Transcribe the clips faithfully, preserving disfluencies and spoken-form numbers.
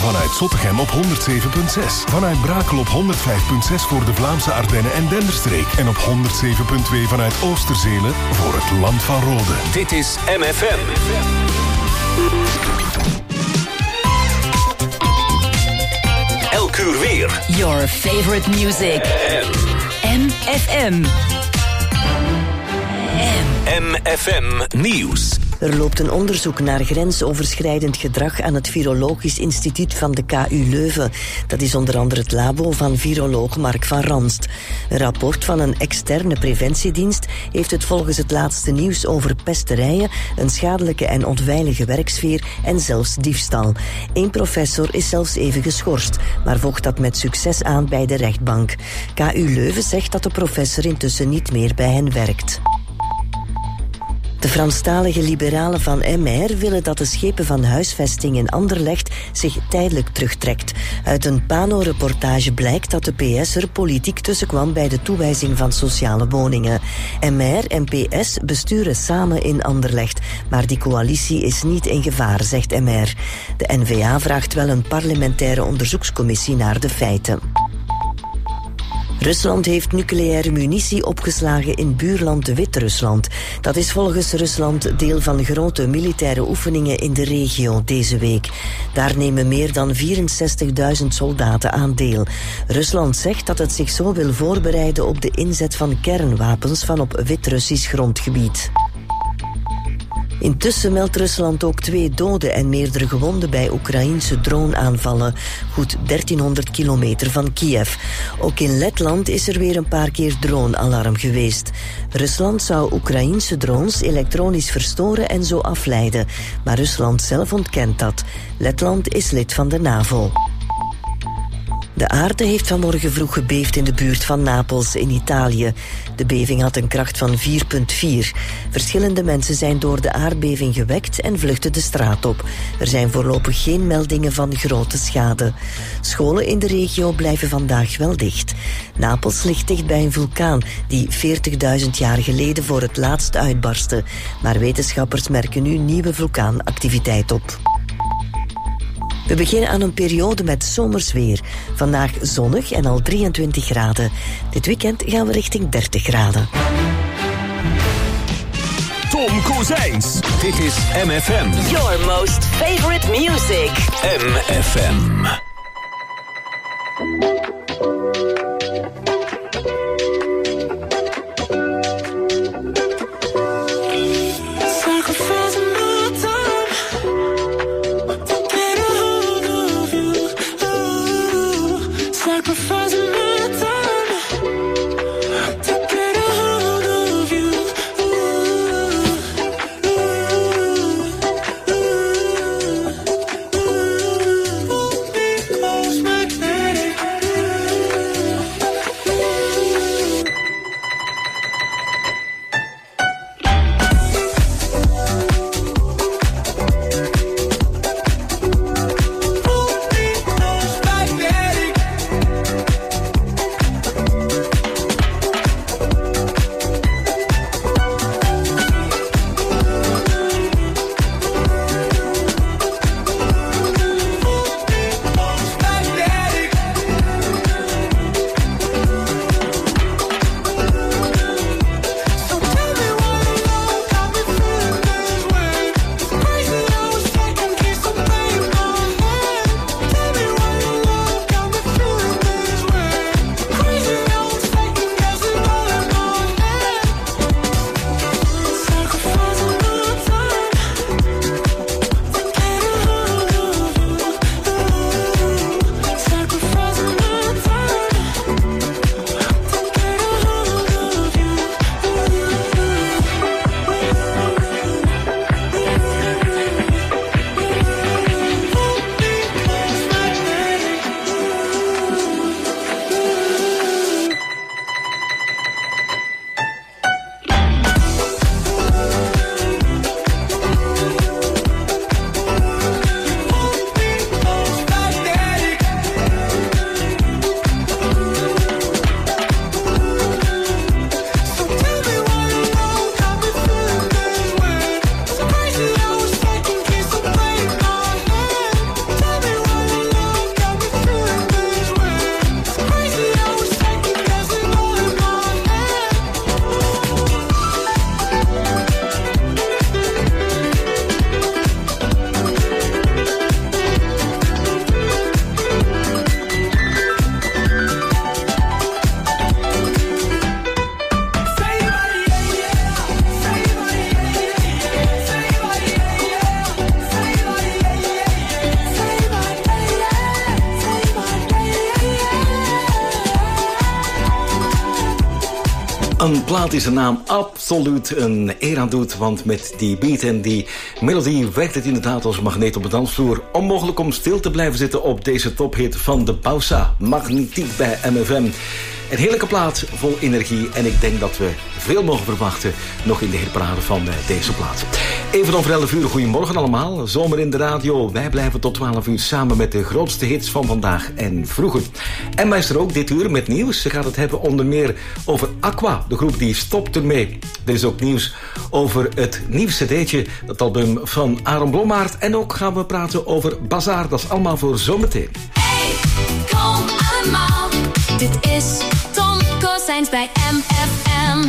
Vanuit Zottegem op honderd zeven komma zes. Vanuit Brakel op honderd vijf komma zes voor de Vlaamse Ardennen en Denderstreek. En op honderd zeven komma twee vanuit Oosterzelen voor het Land van Rode. Dit is M F M. Elk uur weer. Your favorite music. M F M. M F M Nieuws. Er loopt een onderzoek naar grensoverschrijdend gedrag aan het Virologisch Instituut van de K U Leuven. Dat is onder andere het labo van viroloog Mark van Ranst. Een rapport van een externe preventiedienst heeft het volgens het laatste nieuws over pesterijen, een schadelijke en onveilige werksfeer en zelfs diefstal. Eén professor is zelfs even geschorst, maar vocht dat met succes aan bij de rechtbank. K U Leuven zegt dat de professor intussen niet meer bij hen werkt. De Franstalige liberalen van M R willen dat de schepen van huisvesting in Anderlecht zich tijdelijk terugtrekt. Uit een Pano-reportage blijkt dat de P S er politiek tussenkwam bij de toewijzing van sociale woningen. M R en P S besturen samen in Anderlecht, maar die coalitie is niet in gevaar, zegt M R. De N V A vraagt wel een parlementaire onderzoekscommissie naar de feiten. Rusland heeft nucleaire munitie opgeslagen in buurland Wit-Rusland. Dat is volgens Rusland deel van grote militaire oefeningen in de regio deze week. Daar nemen meer dan vierenzestigduizend soldaten aan deel. Rusland zegt dat het zich zo wil voorbereiden op de inzet van kernwapens van op Wit-Russisch grondgebied. Intussen meldt Rusland ook twee doden en meerdere gewonden bij Oekraïense droneaanvallen, goed dertienhonderd kilometer van Kiev. Ook in Letland is er weer een paar keer dronealarm geweest. Rusland zou Oekraïense drones elektronisch verstoren en zo afleiden, maar Rusland zelf ontkent dat. Letland is lid van de NAVO. De aarde heeft vanmorgen vroeg gebeefd in de buurt van Napels in Italië. De beving had een kracht van vier komma vier. Verschillende mensen zijn door de aardbeving gewekt en vluchten de straat op. Er zijn voorlopig geen meldingen van grote schade. Scholen in de regio blijven vandaag wel dicht. Napels ligt dicht bij een vulkaan die veertigduizend jaar geleden voor het laatst uitbarstte. Maar wetenschappers merken nu nieuwe vulkaanactiviteit op. We beginnen aan een periode met zomers weer. Vandaag zonnig en al drieëntwintig graden. Dit weekend gaan we richting dertig graden. Tom Kozijns. Dit is M F M. Your most favorite music. M F M. Een plaat is een naam absoluut een eer aan doet, want met die beat en die melodie werkt het inderdaad als magneet op de dansvloer. Onmogelijk om stil te blijven zitten op deze tophit van de Bausa, Magnetiek bij M F M. Een heerlijke plaat vol energie en ik denk dat we veel mogen verwachten nog in de hitparade van deze plaat. Even over elf uur, goedemorgen allemaal. Zomer in de radio. Wij blijven tot twaalf uur samen met de grootste hits van vandaag en vroeger. En wij is er ook dit uur met nieuws. Ze gaat het hebben onder meer over Aqua, de groep die stopt ermee. Er is ook nieuws over het nieuwste cd'tje, het album van Aaron Blommaert. En ook gaan we praten over Bazaar. Dat is allemaal voor zometeen. Hey, kom allemaal. Dit is Tom Kozijns bij M F M.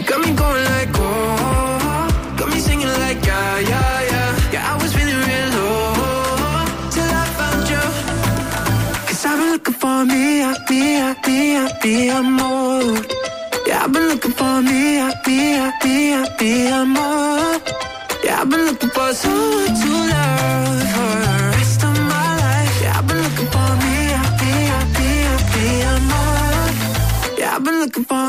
You got me going like, oh, got me singing like, yeah, yeah, yeah. Yeah, I was feeling real low till I found you. Cause I've been looking for me, I, me, I, me, I, me, I'm more. Yeah, I've been looking for me, I, me, I, me, I, me, I'm more. Yeah, I've been looking for someone to love for the rest of my life. Yeah, I've been looking for me, I, me, I, me, I, me, I'm more. Yeah, I've been looking for.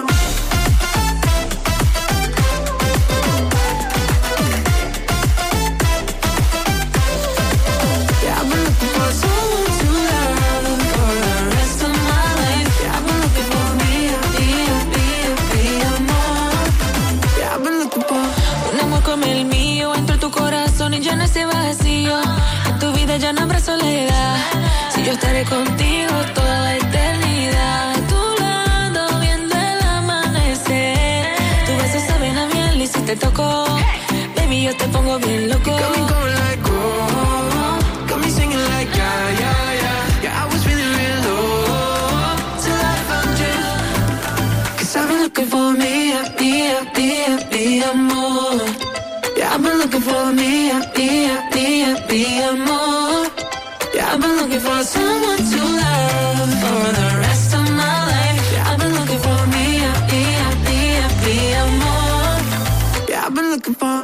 Y llena ese vacío. En tu vida ya no habrá soledad. Si yo estaré contigo toda la eternidad. A tu lado viendo el amanecer. Tus besos saben a miel y si te toco, baby, yo te pongo bien loco. You got me going like, oh, got me singing like, yeah, yeah, yeah. Yeah, I was feeling real low till I found you. Cause I've been looking for me, I, me, I, me, I, me, amor. Yeah, I've been looking for me, I, me, I, me, I, me, amor. Yeah, I've been looking for someone to love for the rest of my life. Yeah, I've been looking for me, I, me, I, me, I, me, amor. Yeah, I've been looking for.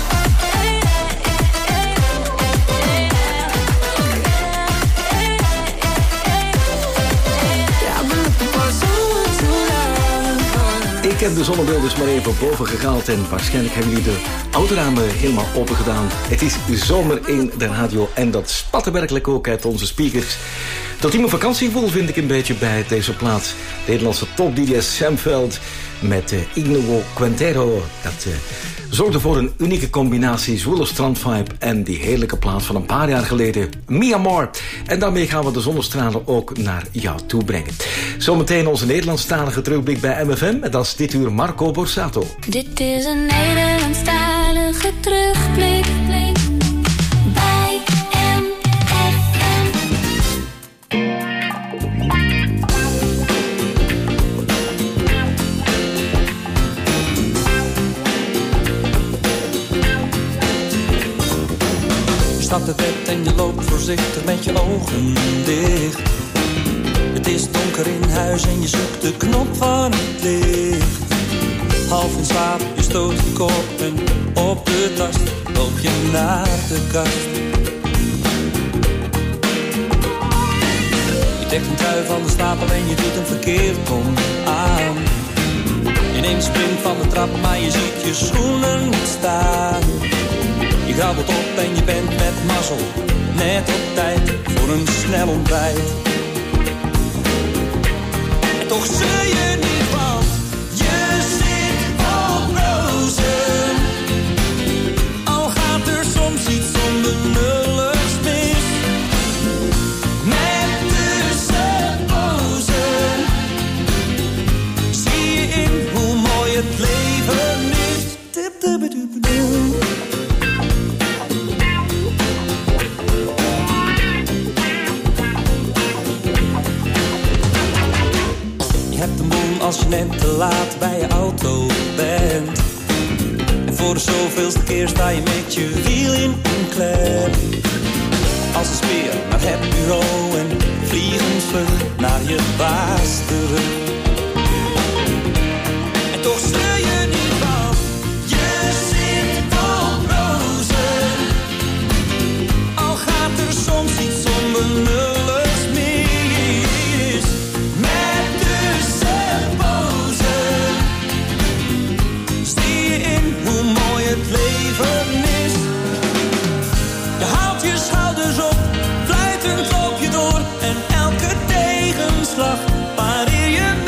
Ik heb de zonnebril dus maar even boven gehaald en waarschijnlijk hebben jullie de autoramen helemaal open gedaan. Het is zomer in de radio en dat spat er werkelijk ook uit onze speakers. Dat ultieme vakantiegevoel vind ik een beetje bij deze plaats. De Nederlandse top D J Sam Veld met uh, Ignuo Quintero. Dat uh, zorgde voor een unieke combinatie zwoele strandvibe en die heerlijke plaat van een paar jaar geleden, Mi Amor. En daarmee gaan we de zonnestralen ook naar jou toe brengen. Zometeen onze Nederlandstalige terugblik bij M F M. En dat is dit uur Marco Borsato. Dit is een Nederlandstalige terugblik bij M F M. Je stapt het bed en je loopt voorzichtig met je ogen dicht. Het is donker in huis en je zoekt de knop van het licht. Half in slaap, je stoot je kop en op de tast loop je naar de kast. Je trekt een trui van de stapel en je doet een verkeerd om aan. Je neemt spring van de trap, maar je ziet je schoenen niet staan. Je grabbelt op en je bent met mazzel net op tijd voor een snel ontbijt. En toch zul je niet, want je zit op rozen. Al gaat er soms iets onbenulligs mis. Met tussenpozen zie je in hoe mooi het leven is. Als je net te laat bij je auto bent. En voor de zoveelste keer sta je met je wiel in een klem. Als een speer naar het bureau en vliegensvlug naar je baas terug. En toch zul je niet, want je zit op rozen. Al gaat er soms iets onbenulligs mis. Met het leven is. Je haalt je schouders op, fluitend loop je door. En elke tegenslag pareer je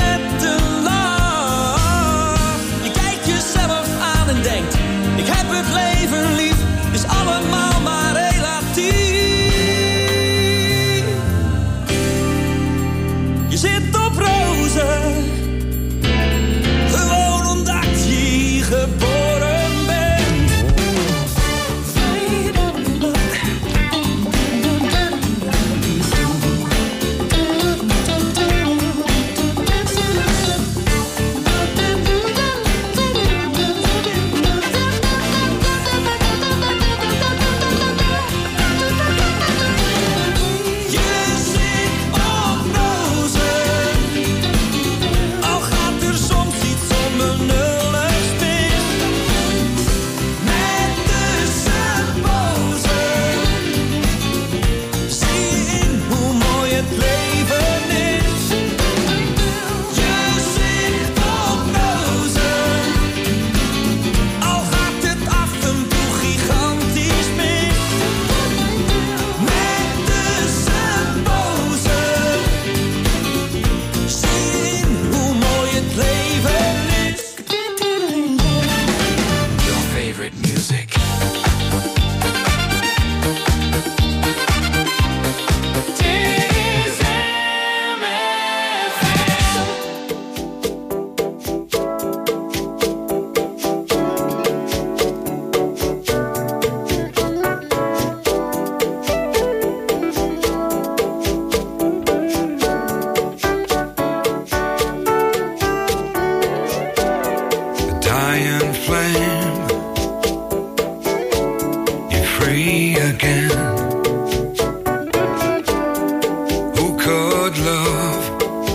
would love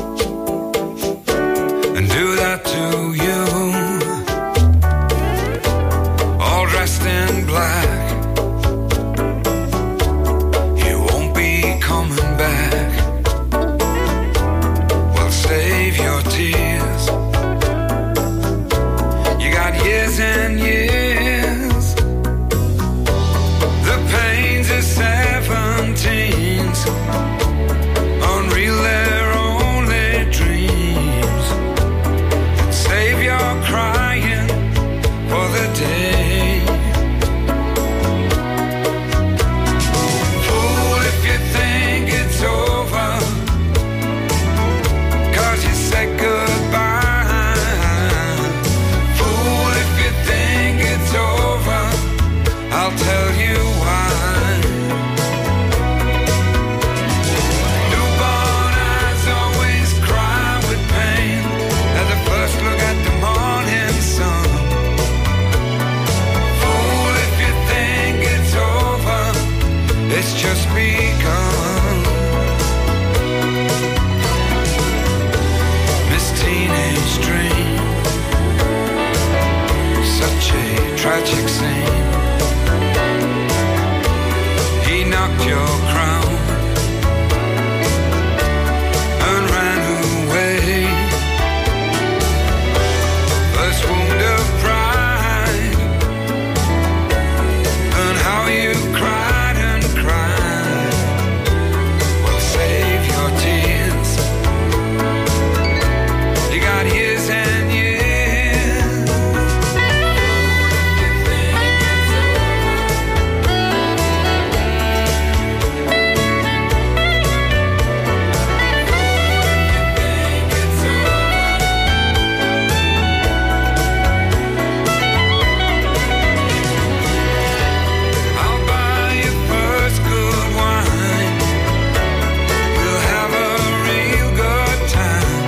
and do that to you, all dressed in black. You won't be coming back. Well, save your tears. You got years and years. The pains of seventeens, unreal, they're only dreams. Save your crying for the day. Fool if you think it's over, 'cause you said goodbye. Fool if you think it's over, I'll tell you why. Newborn eyes always cry with pain at the first look at the morning sun. Fool if you think it's over, it's just begun. Miss Teenage Dream, such a tragic scene. He knocked your crown and ran away. First wound of pride, and how you cried and cried. Well, save your tears. You got years and years. I'll buy you first good wine. We'll have a real good time.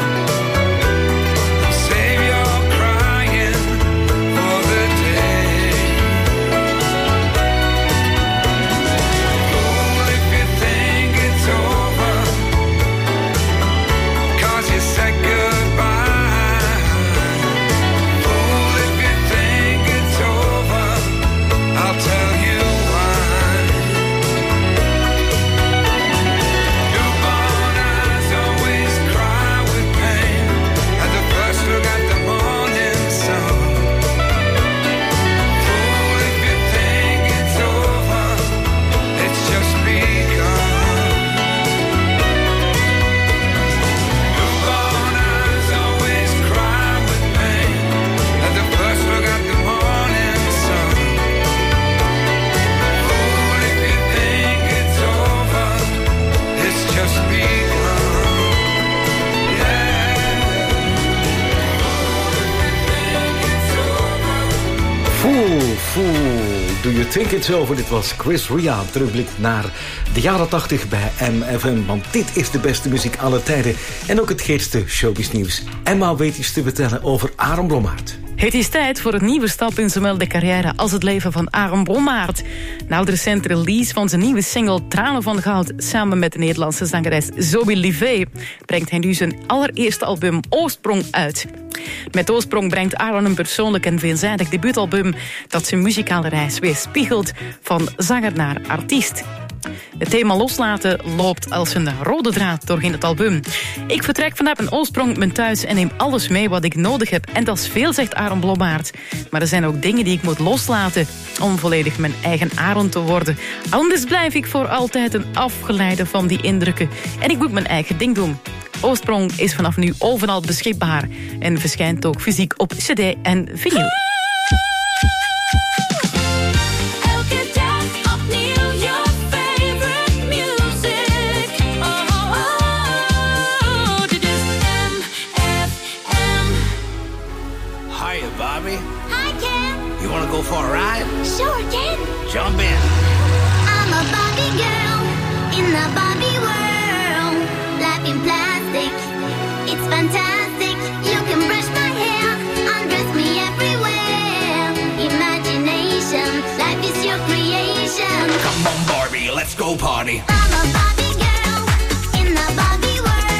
Save your crying for the day. Fool if you think it's over, 'cause you said goodbye. Fool if you think it's over, I'll tell you why. Newborn eyes always cry with pain at the first look at the morning sun. Fool if you think it's over, it's just begun. Newborn eyes always cry with pain at the first look at the morning sun. Fool if you think it's over, it's just begun. Yeah. Fool, fool, do you think it's over? Dit was Chris Ria. Terugblik naar de jaren tachtig bij M F M. Want dit is de beste muziek aller tijden. En ook het geetste showbiznieuws. Emma weet iets te vertellen over Aaron Blommaert. Het is tijd voor een nieuwe stap in zowel de carrière als het leven van Aaron Blommaert. Na de recente release van zijn nieuwe single Tranen van Goud samen met de Nederlandse zangeres Zoe Livet brengt hij nu zijn allereerste album Oorsprong uit. Met Oorsprong brengt Aaron een persoonlijk en veelzijdig debuutalbum dat zijn muzikale reis weerspiegelt van zanger naar artiest. Het thema loslaten loopt als een rode draad doorheen het album. Ik vertrek vanuit mijn oorsprong, mijn thuis en neem alles mee wat ik nodig heb. En dat is veel, zegt Aaron Blommaert. Maar er zijn ook dingen die ik moet loslaten om volledig mijn eigen Aaron te worden. Anders blijf ik voor altijd een afgeleide van die indrukken. En ik moet mijn eigen ding doen. Oorsprong is vanaf nu overal beschikbaar en verschijnt ook fysiek op cd en vinyl. Elke dag opnieuw your favorite music. Oh, oh, oh. Dit is M F M. Hiya, Bobby. Hi, Ken. You want to go for a ride? Sure, Ken. Jump in. I'm a Barbie girl in the Barbie world. Life in plastic, it's fantastic. You can brush my hair, undress me everywhere. Imagination, life is your creation. Come on, Barbie, let's go party. I'm a Barbie girl in the Barbie world.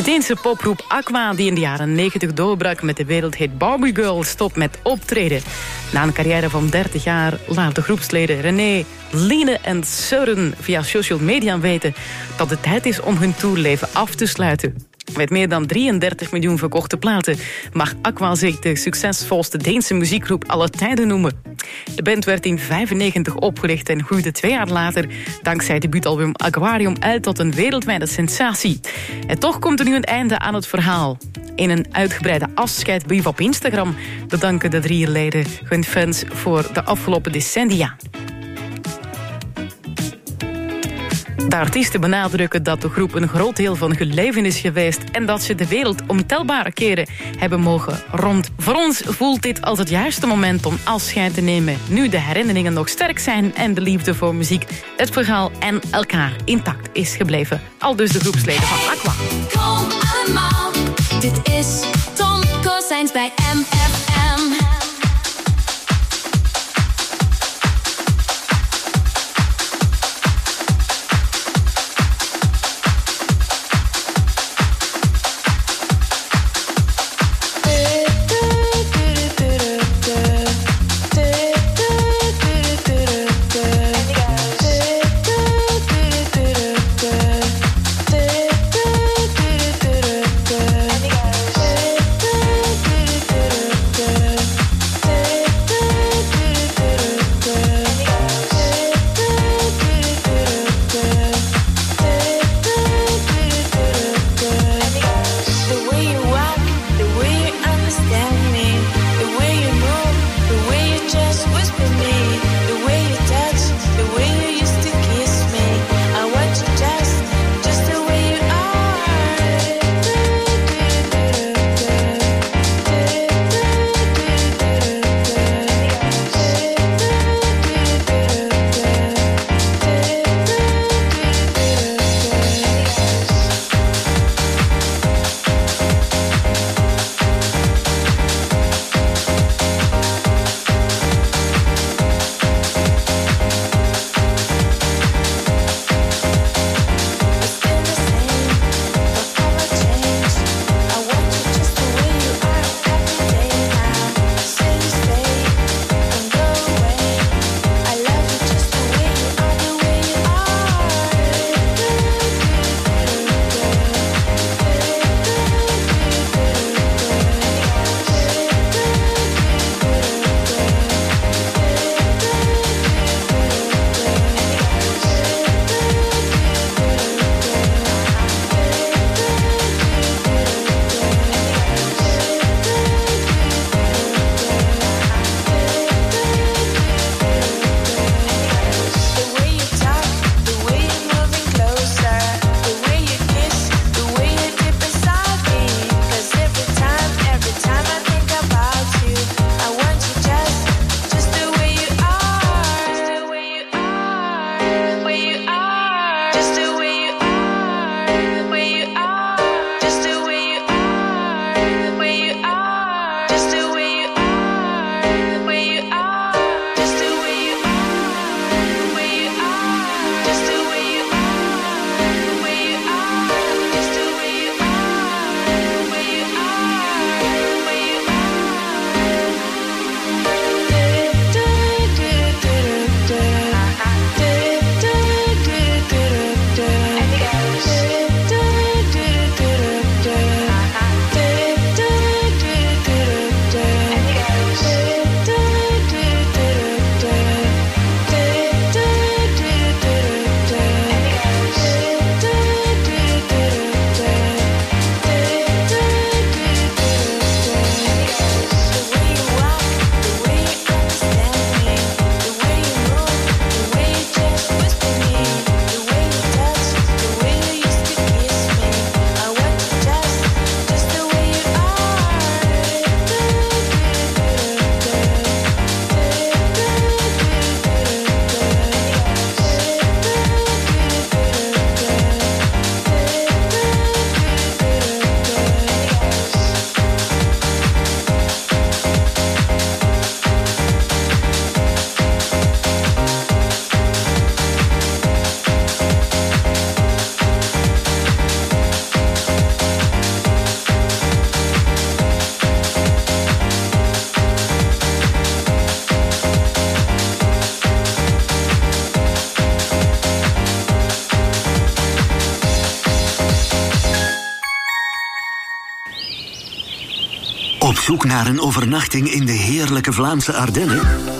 De Deense popgroep Aqua, die in de jaren negentig doorbrak met de wereldhit Barbie Girl, stopt met optreden. Na een carrière van dertig jaar laten groepsleden René, Line en Søren via social media weten dat het tijd is om hun tourleven af te sluiten. Met meer dan drieëndertig miljoen verkochte platen mag Aqua zich de succesvolste Deense muziekgroep aller tijden noemen. De band werd in vijfennegentig opgericht en groeide twee jaar later dankzij het debuutalbum Aquarium uit tot een wereldwijde sensatie. En toch komt er nu een einde aan het verhaal. In een uitgebreide afscheidsbrief op Instagram bedanken de drie leden hun fans voor de afgelopen decennia. De artiesten benadrukken dat de groep een groot deel van hun leven is geweest en dat ze de wereld ontelbare keren hebben mogen rond. Voor ons voelt dit als het juiste moment om afscheid te nemen, nu de herinneringen nog sterk zijn en de liefde voor muziek, het verhaal en elkaar intact is gebleven. Aldus de groepsleden van Aqua. Kom allemaal, dit is Tom Kozijns bij M F M. zoek naar een overnachting in de heerlijke Vlaamse Ardennen?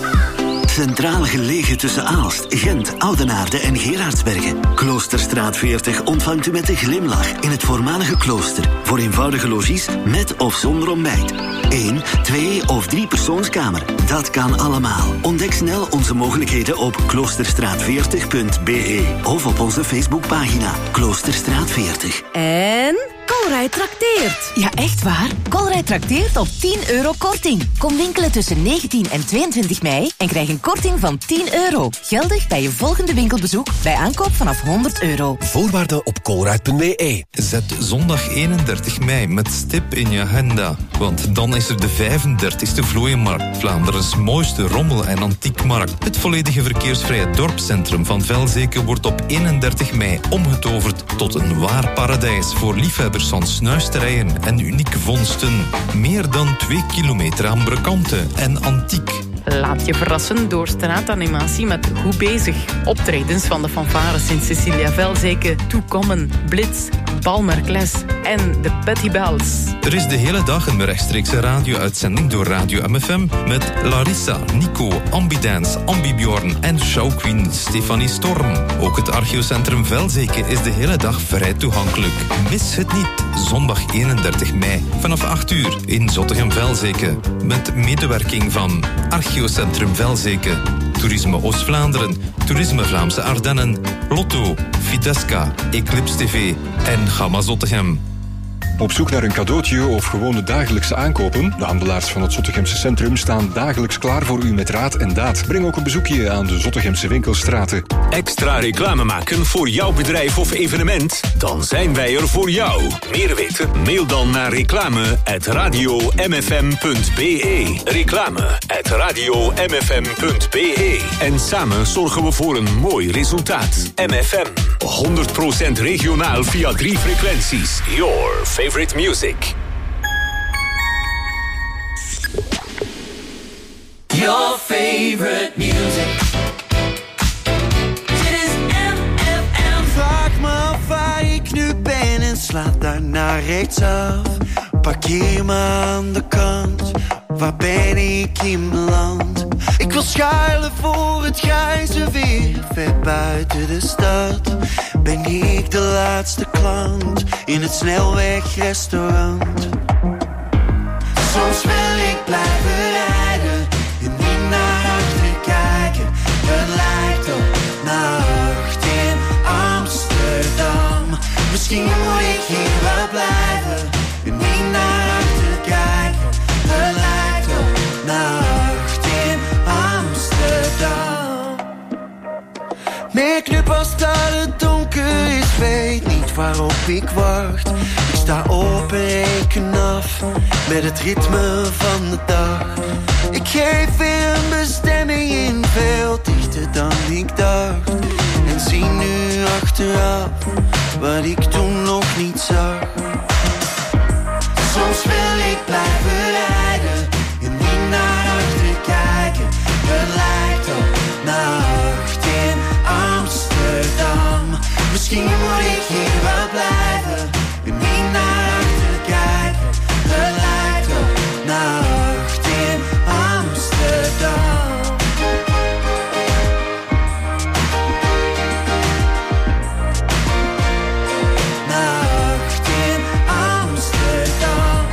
Centraal gelegen tussen Aalst, Gent, Oudenaarde en Gerardsbergen. Kloosterstraat veertig ontvangt u met een glimlach in het voormalige klooster. Voor eenvoudige logies met of zonder ontbijt. Eén, twee of drie persoonskamer. Dat kan allemaal. Ontdek snel onze mogelijkheden op kloosterstraat veertig punt b e of op onze Facebookpagina Kloosterstraat veertig. En Colruyt trakteert. Ja, echt waar. Colruyt trakteert op tien euro korting. Kom winkelen tussen negentien en tweeëntwintig mei en krijg een korting van tien euro. Geldig bij je volgende winkelbezoek bij aankoop vanaf honderd euro. Voorwaarden op colruyt punt b e. Zet zondag eenendertig mei met stip in je agenda. Want dan is er de vijfendertigste Vlooienmarkt. Vlaanderens mooiste rommel- en antiekmarkt. Het volledige verkeersvrije dorpscentrum van Velzeke wordt op eenendertig mei omgetoverd tot een waar paradijs voor liefhebbers van snuisterijen en unieke vondsten. Meer dan twee kilometer aan brekanten en antiek. Laat je verrassen door straatanimatie met Goed Bezig. Optredens van de fanfares in Cecilia Velzeke, Toekommen, Blitz, Balmerkles en de Petty Bells. Er is de hele dag een rechtstreekse radio-uitzending door Radio M F M met Larissa, Nico, Ambidance, Ambibjorn en showqueen Stefanie Storm. Ook het Archeocentrum Velzeke is de hele dag vrij toegankelijk. Mis het niet, zondag eenendertig mei vanaf acht uur in Zottegem-Velzeke. Met medewerking van Archeocentrum Velzeke, Toerisme Oost-Vlaanderen, Toerisme Vlaamse Ardennen, Lotto, Fidesca, Eclipse T V en Gamma Zottegem. Op zoek naar een cadeautje of gewone dagelijkse aankopen? De handelaars van het Zottegemse centrum staan dagelijks klaar voor u met raad en daad. Breng ook een bezoekje aan de Zottegemse winkelstraten. Extra reclame maken voor jouw bedrijf of evenement? Dan zijn wij er voor jou. Meer weten? Mail dan naar reclame at radio m f m punt b e. Reclame at radio m f m punt b e. En samen zorgen we voor een mooi resultaat. M F M, honderd procent regionaal via drie frequenties. Your favorite music. Your favorite music. Dit is M F M. Vraag me af waar ik nu ben en slaat daarna rechtsaf. Parkeer me aan de kant, waar ben ik in beland? Ik wil schuilen voor het grijze weer, ver buiten de stad. Ben ik de laatste klant in het snelwegrestaurant? Soms wil ik blijven rijden en niet naar achter kijken. Het lijkt op nacht in Amsterdam. Misschien moet ik hier wel blijven en niet naar achter kijken. Het lijkt op nacht in Amsterdam. Merk nu pas dat het donker is, weet niet waarop ik wacht. Ik sta op en reken af met het ritme van de dag. Ik geef weer een bestemming in, veel dichter dan ik dacht. En zie nu achteraf wat ik toen nog niet zag. Soms wil ik blijven rijden en niet naar achter kijken. Het lijkt op nacht in Amsterdam. Misschien moet ik hier wel blijven en niet naar achter kijken. Het lijkt op nacht in Amsterdam. Nacht in Amsterdam.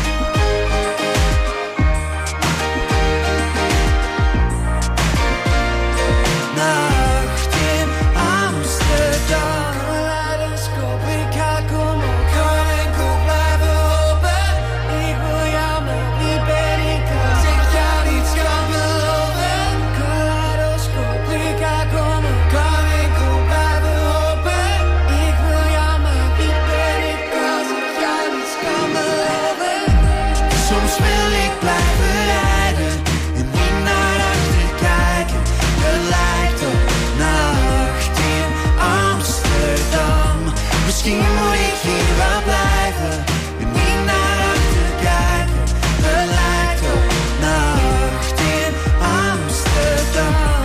Nacht in Amsterdam. Kaleidoscoop, ik ga kom op, kan ik ook blijven hopen. Ik wil jou, maar wie ben ik als ik jou niets kan beloven? Kaleidoscoop, ik ga kom op, kan ik ook blijven hopen. Ik wil jou, maar wie ben ik als ik jou niets kan beloven? Soms wil ik blijven rijden en niet naar achter kijken. Het lijkt op nacht in Amsterdam. Misschien moet ik hier wel blijven en niet naar achter kijken. Het lijkt op nacht in Amsterdam.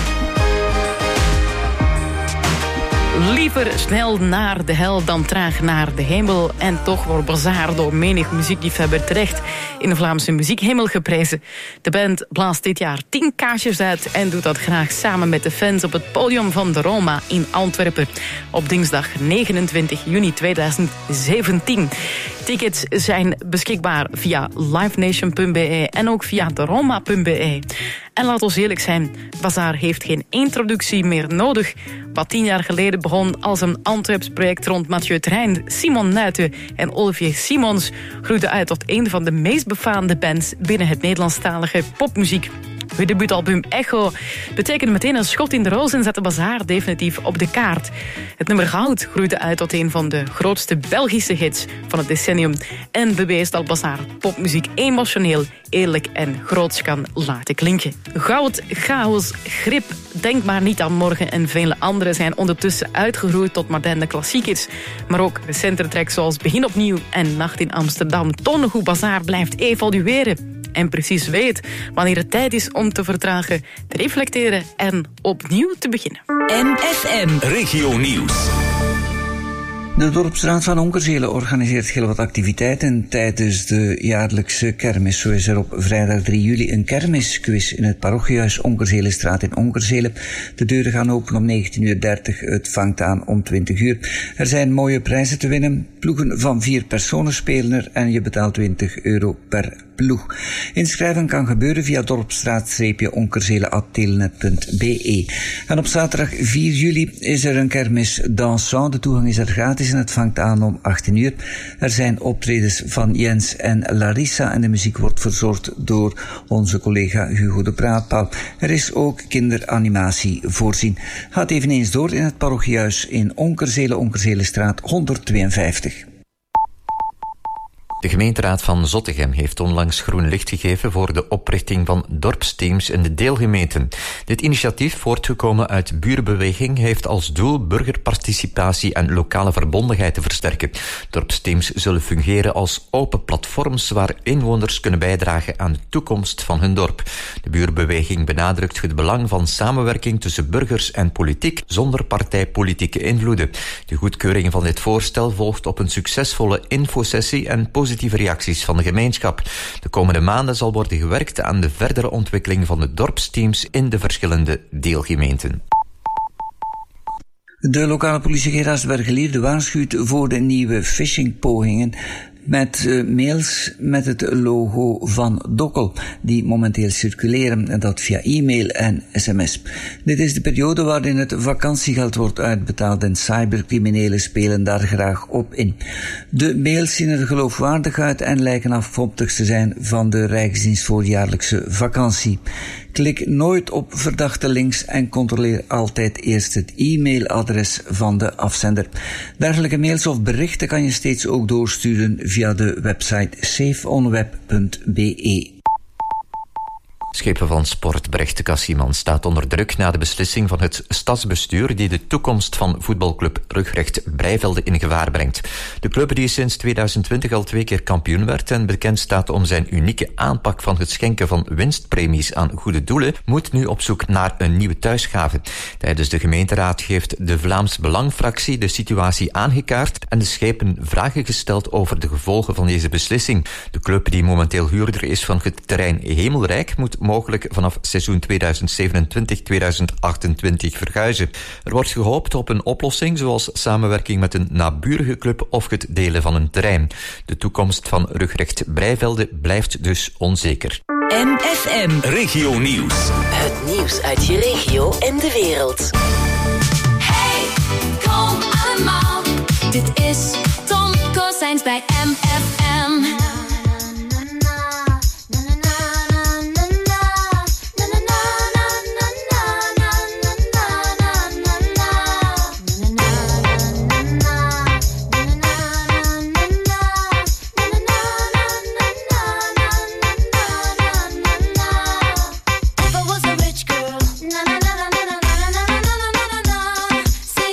Liever snel naar de hel dan traag naar de hemel. En toch wordt bazaar door menig muziekliefhebber terecht in de Vlaamse muziekhemel geprezen. De band blaast dit jaar tien kaarsjes uit en doet dat graag samen met de fans op het podium van de Roma in Antwerpen op dinsdag negenentwintig juni tweeduizend zeventien. Tickets zijn beschikbaar via livenation punt b e en ook via de roma punt b e. En laat ons eerlijk zijn, Bazaar heeft geen introductie meer nodig. Wat tien jaar geleden begon als een Antwerps project rond Mathieu Terrein, Simon Nuiten en Olivier Simons, groeide uit tot een van de meest befaamde bands binnen het Nederlandstalige popmuziek. Hun debuutalbum Echo betekende meteen een schot in de roos en zette Bazaar definitief op de kaart. Het nummer Goud groeide uit tot een van de grootste Belgische hits van het decennium en bewees dat Bazaar popmuziek emotioneel, eerlijk en groots kan laten klinken. Goud, chaos, grip, Denk maar niet aan morgen en vele andere zijn ondertussen uitgegroeid tot moderne klassiekers. Maar ook recente tracks zoals Begin opnieuw en Nacht in Amsterdam tonen hoe Bazaar blijft evolueren. En precies weet wanneer het tijd is om te vertragen, te reflecteren en opnieuw te beginnen. M F M Regio Nieuws. De Dorpsraad van Onkerzele organiseert heel wat activiteiten tijdens de jaarlijkse kermis. Zo is er op vrijdag drie juli een kermisquiz in het parochiehuis Onkerzelestraat in Onkerzele. De deuren gaan open om negentien uur dertig, het vangt aan om twintig uur. Er zijn mooie prijzen te winnen. Ploegen van vier personen spelen er en je betaalt twintig euro per ploeg. Inschrijven kan gebeuren via dorpsstraat-onkerzele at telenet punt b e. En op zaterdag vier juli is er een kermis dansant. De toegang is er gratis en het vangt aan om achttien uur. Er zijn optredens van Jens en Larissa en de muziek wordt verzorgd door onze collega Hugo de Praatpaal. Er is ook kinderanimatie voorzien. Gaat eveneens door in het parochiehuis in Onkerzele, Onkerzelestraat honderdtweeënvijftig. De gemeenteraad van Zottegem heeft onlangs groen licht gegeven voor de oprichting van dorpsteams in de deelgemeenten. Dit initiatief, voortgekomen uit buurbeweging, heeft als doel burgerparticipatie en lokale verbondenheid te versterken. Dorpsteams zullen fungeren als open platforms waar inwoners kunnen bijdragen aan de toekomst van hun dorp. De buurbeweging benadrukt het belang van samenwerking tussen burgers en politiek zonder partijpolitieke invloeden. De goedkeuring van dit voorstel volgt op een succesvolle infosessie en positieve reacties van de gemeenschap. De komende maanden zal worden gewerkt aan de verdere ontwikkeling van de dorpsteams in de verschillende deelgemeenten. De lokale politie Geraardsbergen-Lierde waarschuwt voor de nieuwe phishingpogingen met uh, mails met het logo van Dokkel, die momenteel circuleren, en dat via e-mail en sms. Dit is de periode waarin het vakantiegeld wordt uitbetaald en cybercriminelen spelen daar graag op in. De mails zien er geloofwaardig uit en lijken afkomstig te zijn van de Rijksdienst voor jaarlijkse vakantie. Klik nooit op verdachte links en controleer altijd eerst het e-mailadres van de afzender. Dergelijke mails of berichten kan je steeds ook doorsturen via de website safe on web punt b e. Schepen van Sport Brechte Cassiman staat onder druk na de beslissing van het stadsbestuur die de toekomst van voetbalclub Rugrecht Breivelde in gevaar brengt. De club die sinds tweeduizend twintig al twee keer kampioen werd en bekend staat om zijn unieke aanpak van het schenken van winstpremies aan goede doelen, moet nu op zoek naar een nieuwe thuisgave. Tijdens de gemeenteraad heeft de Vlaams Belang-fractie de situatie aangekaart en de schepen vragen gesteld over de gevolgen van deze beslissing. De club die momenteel huurder is van het terrein Hemelrijk moet mogelijk vanaf seizoen tweeduizend zevenentwintig tweeduizend achtentwintig verhuizen. Er wordt gehoopt op een oplossing zoals samenwerking met een naburige club of het delen van een terrein. De toekomst van Rugrecht Breivelde blijft dus onzeker. M F M Regio Nieuws. Het nieuws uit je regio en de wereld. Hey, kom allemaal. Dit is Tom Kozijns bij M F M.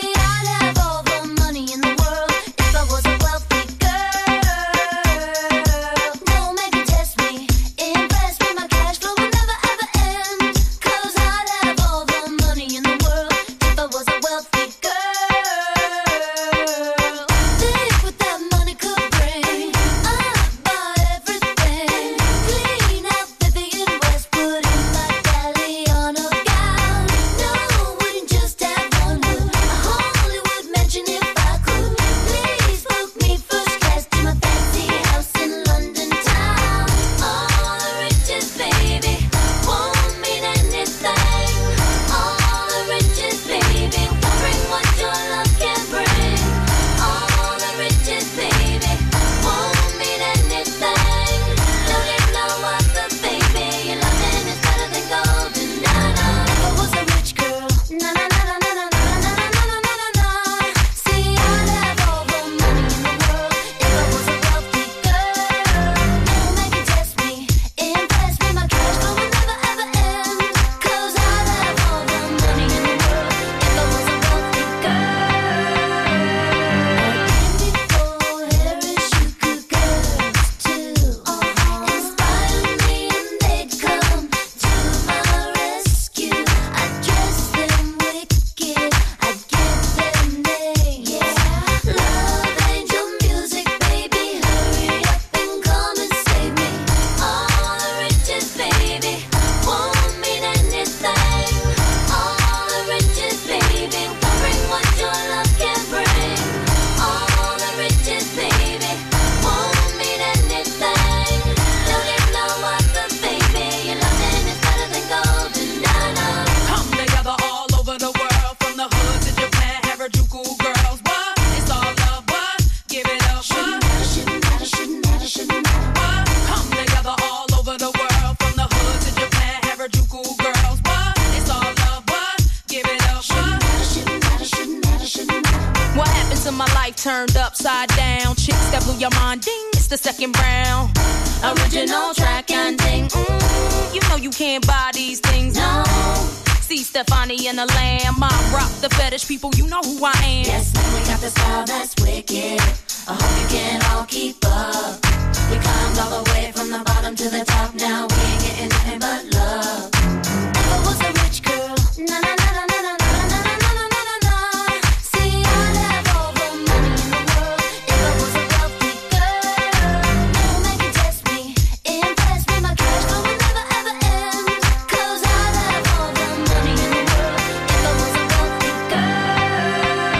Girl of my life turned upside down. Chicks that blew your mind, ding, it's the second round. Original track and ding, mm, you know you can't buy these things, no. See Stefani and the Lamb, I rock the fetish people, you know who I am. Yes, man, we got the style that's wicked. I hope you can all keep up. We climbed all the way from the bottom to the top. Now we ain't getting nothing but love. If I was a rich girl, na na na na na na na na na na na na. See, I'd have all the money in the world. If I was a wealthy girl, never make you test me, impress me. My cash flow will never ever end. 'Cause I'd have all the money in the world. If I was a wealthy girl.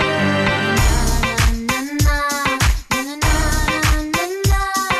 Na na na na na na na na.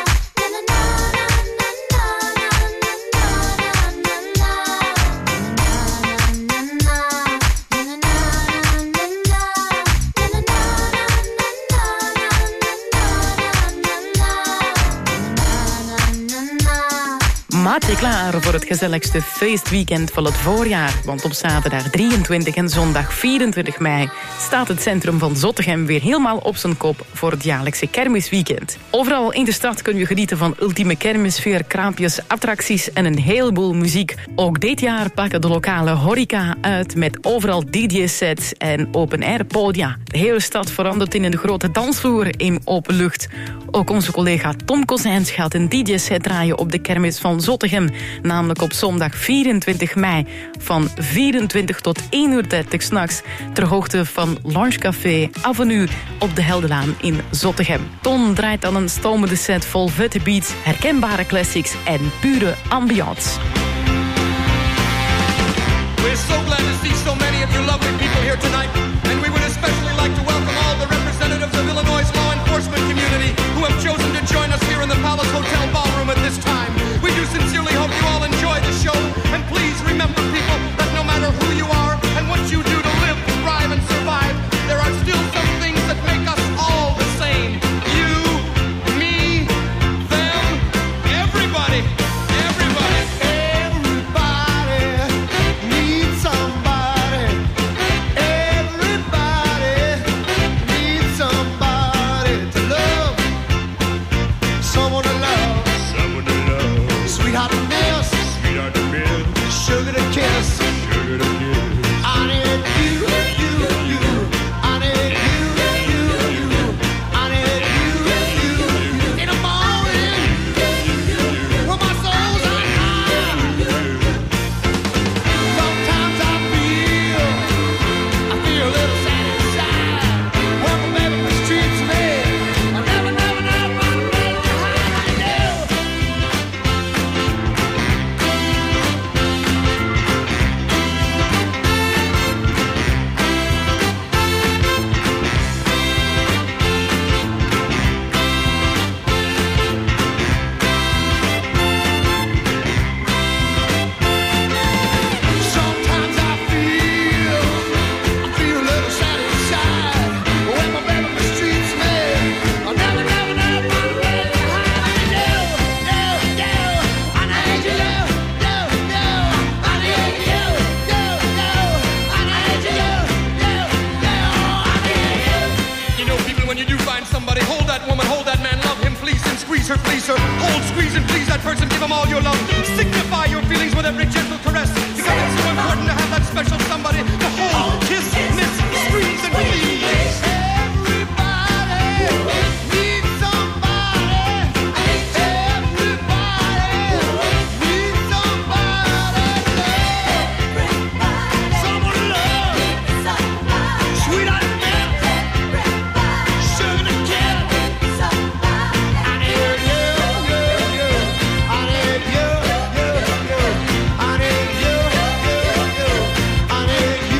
Maak je klaar voor het gezelligste feestweekend van het voorjaar. Want op zaterdag drieëntwintig en zondag vierentwintig mei... staat het centrum van Zottegem weer helemaal op zijn kop... voor het jaarlijkse kermisweekend. Overal in de stad kun je genieten van ultieme kermisfeer... kraampjes, attracties en een heleboel muziek. Ook dit jaar pakken de lokale horeca uit... met overal D J-sets en open-air podia. De hele stad verandert in een grote dansvloer in open lucht. Ook onze collega Tom Kozijns gaat een D J-set draaien op de kermis van Zottegem. Namelijk op zondag vierentwintig mei van vierentwintig tot één uur dertig 's nachts... ter hoogte van Lunchcafé Avenue op de Heldenlaan in Zottegem. Tom draait dan een stomende set vol vette beats, herkenbare classics en pure ambiance. We're so glad to see so many of you lovely people here tonight. And we would especially like to welcome all the representatives of Illinois' law enforcement community who have chosen to join us here in the Palace Hotel ballroom at this time. We do sincerely hope you all enjoy the show. And please remember, people, that no matter who you are and what you do to live, thrive, and survive, there are still some things that make us all the same. You, me, them, everybody. Everybody. Everybody needs somebody. Everybody needs somebody to love. Someone to love. Someone to love. Sweetheart to miss. Sweetheart to miss. Sugar to kiss. Sugar to kiss. I need you, you, you. I need you, you, you. I need you, you, you. In the morning, when my soul's on high. Sometimes I feel, I feel a little sad inside. When my baby mistreats me, I never, never, never want to make you high. Sometimes I feel, I feel a little sad inside. When my baby mistreats me, I never, never, never want to make you high. No, no, no, I need you, no, no, no, I need you, no, no, I need you, no, no, I need you. You know, people, when you do find somebody, hold that woman, hold that man, love him, please, and squeeze her, please her. Hold, squeeze, and please that person, give him all your love. Signify your feelings with every gentle caress, because it's so important to have that special somebody to hold, kiss, miss, squeeze, and please. Everybody needs somebody. Everybody needs somebody. Someone to love. Sweetheart to miss. Sugar to kiss. I need you, you, you. I need you, you, you. I need you, you, you. I need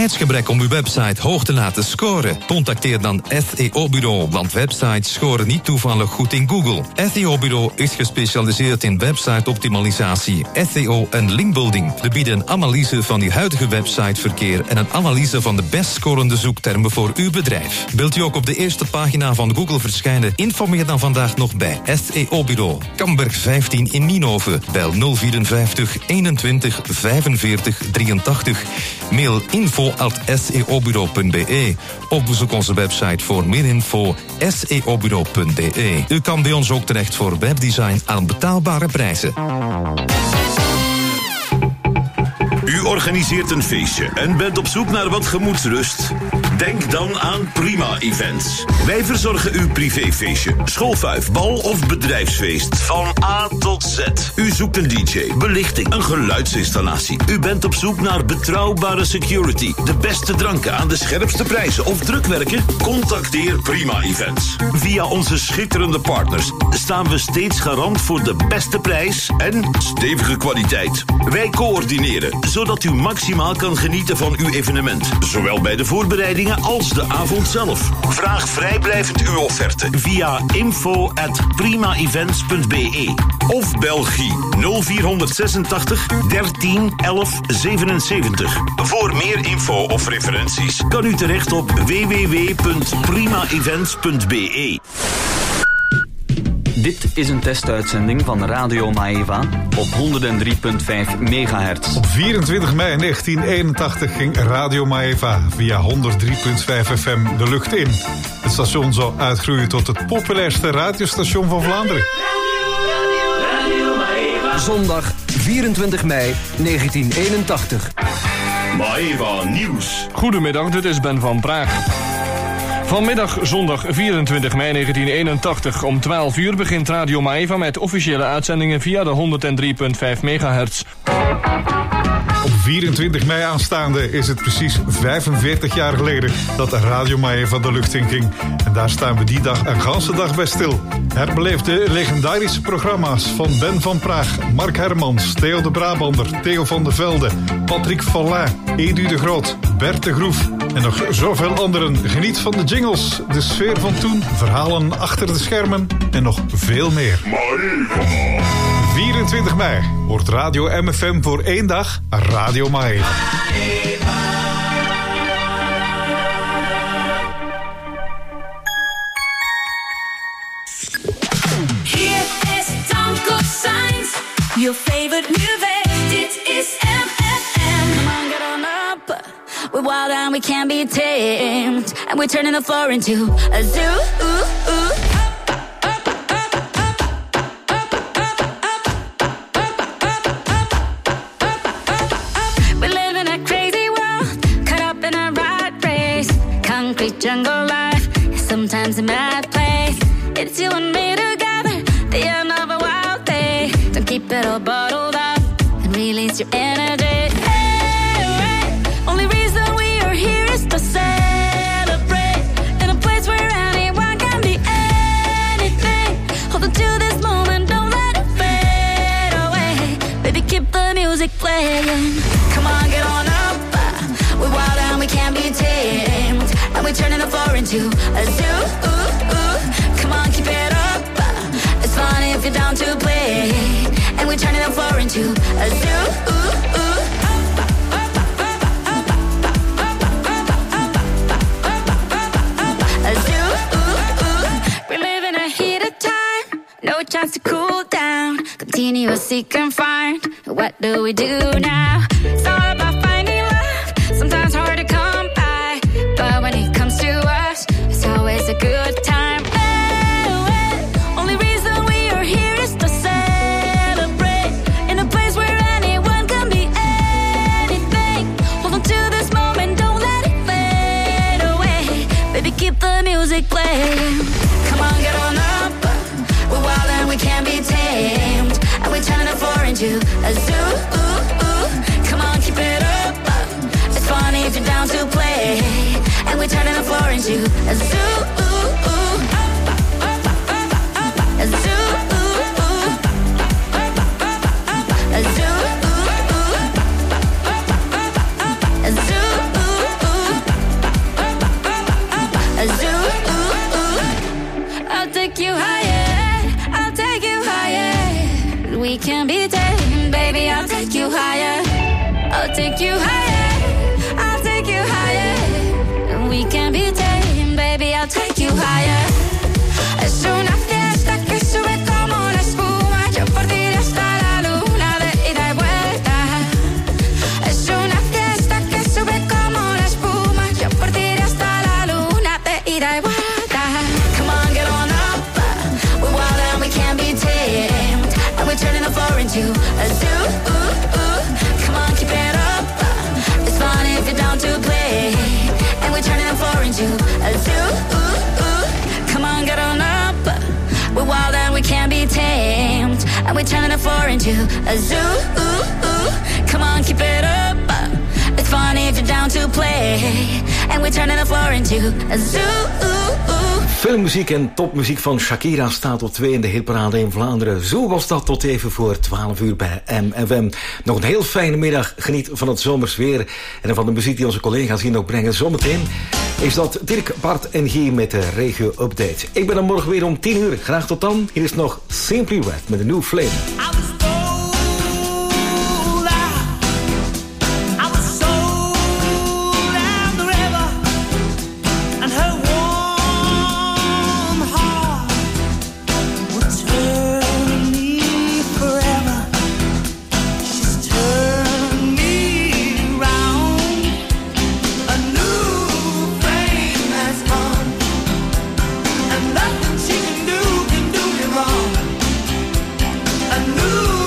tijdsgebrek om uw website hoog te laten scoren? Contacteer dan S E O-bureau, want websites scoren niet toevallig goed in Google. S E O-bureau is gespecialiseerd in website-optimalisatie, S E O en linkbuilding. We bieden een analyse van uw huidige websiteverkeer en een analyse van de best scorende zoektermen voor uw bedrijf. Wilt u ook op de eerste pagina van Google verschijnen? Informeer dan vandaag nog bij S E O-bureau. Kamberg vijftien in Nienhoven. Bel nul vierenvijftig eenentwintig vijfenveertig drieëntachtig. Mail info at s e o bureau punt b e of bezoek onze website voor meer info s e o bureau punt b e. U kan bij ons ook terecht voor webdesign aan betaalbare prijzen. U organiseert een feestje en bent op zoek naar wat gemoedsrust? Denk dan aan Prima Events. Wij verzorgen uw privéfeestje, schoolfuif, bal of bedrijfsfeest. Van A tot Z. U zoekt een D J, belichting, een geluidsinstallatie. U bent op zoek naar betrouwbare security, de beste dranken aan de scherpste prijzen of drukwerken? Contacteer Prima Events. Via onze schitterende partners staan we steeds garant voor de beste prijs en stevige kwaliteit. Wij coördineren, zodat u maximaal kan genieten van uw evenement. Zowel bij de voorbereidingen als de avond zelf. Vraag vrijblijvend uw offerte via info at prima events punt b e of Belgie nul vierhonderdzesentachtig dertien elf zevenenzeventig. Voor meer info of referenties kan u terecht op w w w punt prima events punt b e. Dit is een testuitzending van Radio Maeva op honderddrie komma vijf megahertz. Op vierentwintig mei negentien eenentachtig ging Radio Maeva via honderddrie komma vijf F M de lucht in. Het station zou uitgroeien tot het populairste radiostation van Vlaanderen. Zondag vierentwintig mei negentien eenentachtig. Maeva Nieuws. Goedemiddag, dit is Ben van Praag. Vanmiddag zondag vierentwintig mei negentien eenentachtig om twaalf uur begint Radio Maeva met officiële uitzendingen via de honderddrie komma vijf megahertz. Op vierentwintig mei aanstaande is het precies vijfenveertig jaar geleden dat Radio Maeva de lucht in ging. En daar staan we die dag een ganse dag bij stil. Herbeleef de legendarische programma's van Ben van Praag, Mark Hermans, Theo de Brabander, Theo van de Velde, Patrick Vallin, Edu de Groot, Bert de Groef en nog zoveel anderen. Geniet van de jingles, de sfeer van toen, verhalen achter de schermen en nog veel meer. vierentwintig mei wordt Radio M F M voor één dag Radio Maeva. Hier is Tanko Signs, your favorite music. Dit is M F M. Come on, get on up. We're wild and we can't be tamed. And we're turning the floor into a zoo. Ooh, ooh. Jungle life is sometimes a mad place. It's you and me together, the end of a wild day. Don't keep it all bottled up and release your energy. Hey, hey. Only reason we are here is to celebrate in a place where anyone can be anything. Hold on to this moment, don't let it fade away. Baby, keep the music playing. Come on, get on up. We're wild and we can't be tamed. And we're turning the floor into a zoo. Ooh, ooh. Come on, keep it up. It's fun if you're down to play. And we're turning the floor into a zoo. Ooh, ooh. A zoo. Ooh, ooh. We live in a heated time. No chance to cool down. Continuous seek and find. What do we do now? It's all about finding love. Sometimes hard to come by, but when it comes to us, it's always a good time. Oh, oh. Only reason we are here is to celebrate in a place where anyone can be anything. Hold on to this moment, don't let it fade away. Baby, keep the music playing. Come on, get on up. We're wild and we can't be tamed. And we're turning the floor into a zoo. Ooh, ooh. Come on, keep it up. It's funny if you're down to play. And we're turning the floor into a zoo. we can be tamed. Baby, I'll take you higher. I'll take you higher. I'll take you higher. We can be tamed. Baby, I'll take you higher. Es una fiesta que sube como la espuma. Yo por ti hasta la luna de ida y vuelta. Es una fiesta que sube como la espuma. Yo por ti hasta la luna de ida y vuelta. Come on, get on up. We're wild and we can't be tamed. And we're turning the floor into a zoo. Ooh, ooh. Come on, keep it up. It's fun if you're down to play. And we're turning the floor into a zoo. Ooh, ooh. Come on, get on up. We're wild and we can't be tamed. And we're turning the floor into a zoo. Ooh, ooh. Come on, keep it up. It's fun if you're down to play. And we're turning the floor into a zoo. Ooh, ooh. Filmmuziek en topmuziek van Shakira staat op twee in de hitparade in Vlaanderen. Zo was dat tot even voor twaalf uur bij M F M. Nog een heel fijne middag. Geniet van het zomers weer en van de muziek die onze collega's hier nog brengen. Zometeen is dat Dirk, Bart en Guy met de Regio Update. Ik ben er morgen weer om tien uur. Graag tot dan. Hier is nog Simply Red met een nieuw flame. Nothing she can do can do me wrong. A new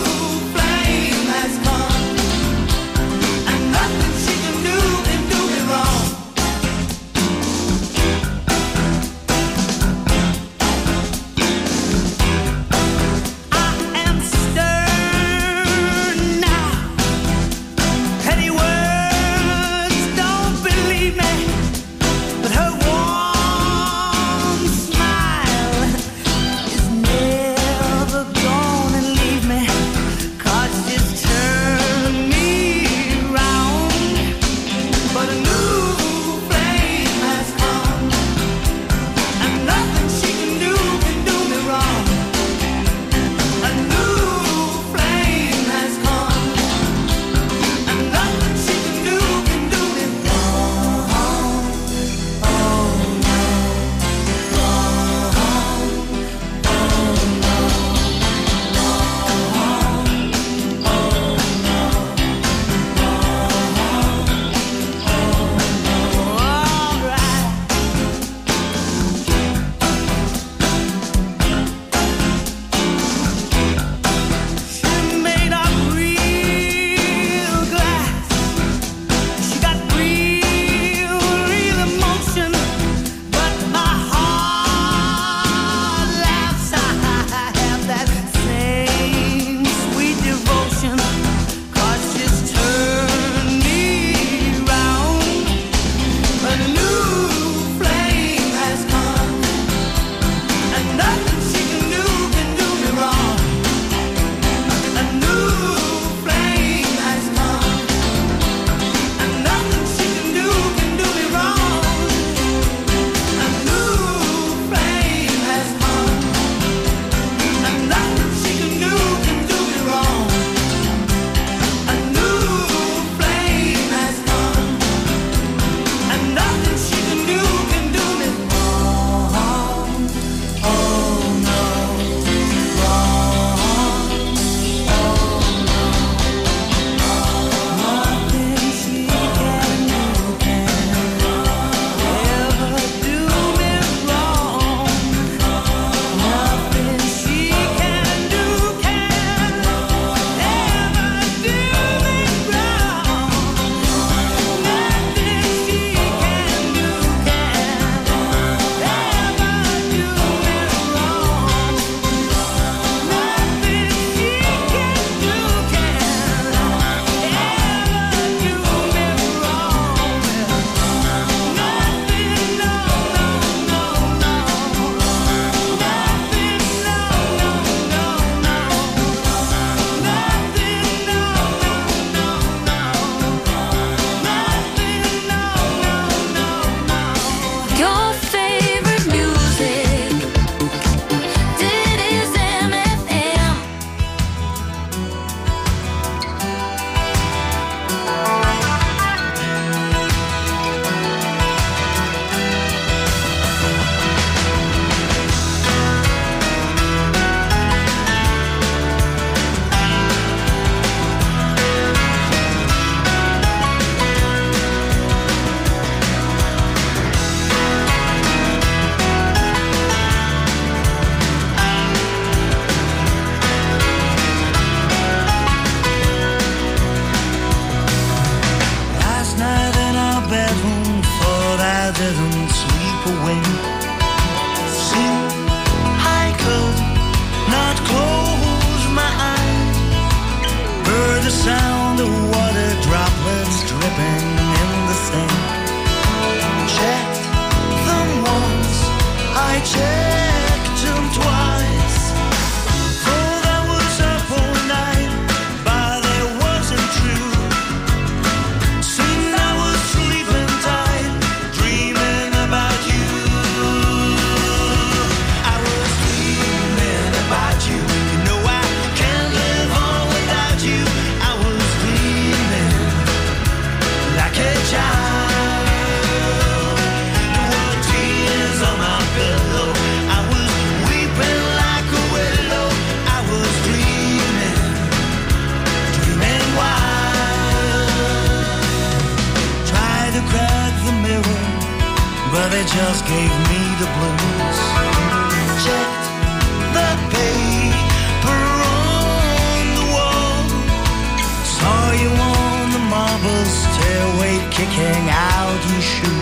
just gave me the blues. Checked the paper on the wall. Saw you on the marble stairway, kicking out your shoes.